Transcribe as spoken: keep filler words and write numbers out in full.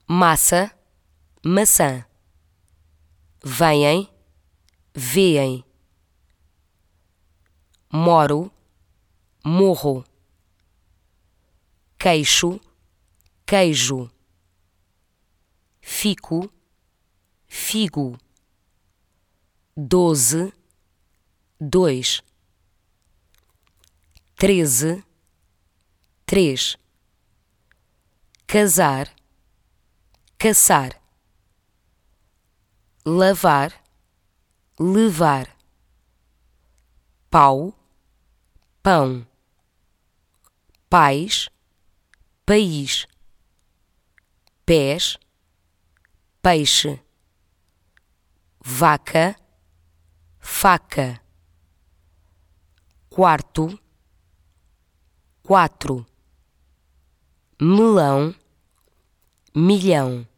massa, maçã. Vêm, vêem. Moro, morro. Queixo, queijo. Fico, figo. Doze, dois. Treze, três. Casar, caçar. Lavar, levar. Pau, pão. Pais, país. Pés, peixe. Vaca, faca. Quarto, quatro. Melão, milhão.